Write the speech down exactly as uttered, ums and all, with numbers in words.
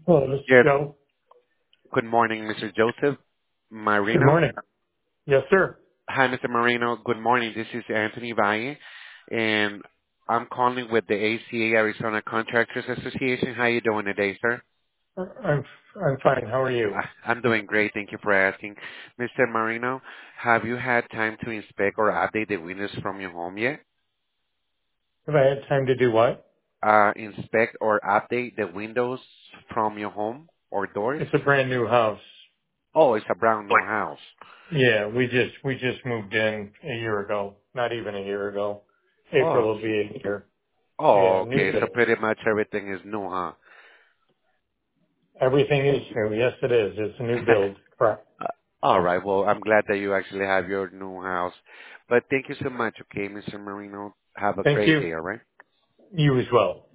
Hello, this is Good Joe. good morning, Mister Joseph Good Marino. morning. Yes, sir. Hi, Mister Marino. Good morning. This is Anthony Valle, and I'm calling with the A C A Arizona Contractors Association. How you doing today, sir? I'm I'm fine. How are you? I- I'm doing great. Thank you for asking. Mister Marino, have you had time to inspect or update the windows from your home yet? Have I had time to do what? Uh, inspect or update the windows from your home or doors? It's a brand new house. Oh, it's a brand new house. Yeah, we just we just moved in a year ago. Not even a year ago. April Oh, will be a year. oh, Yeah, new okay. So build. pretty much everything is new, huh? Everything is new. Yes, it is. It's a new build. Correct. Uh, All right. Well, I'm glad that you actually have your new house. But thank you so much, okay, Mister Marino. Have a Thank great you. day, all right? You as well.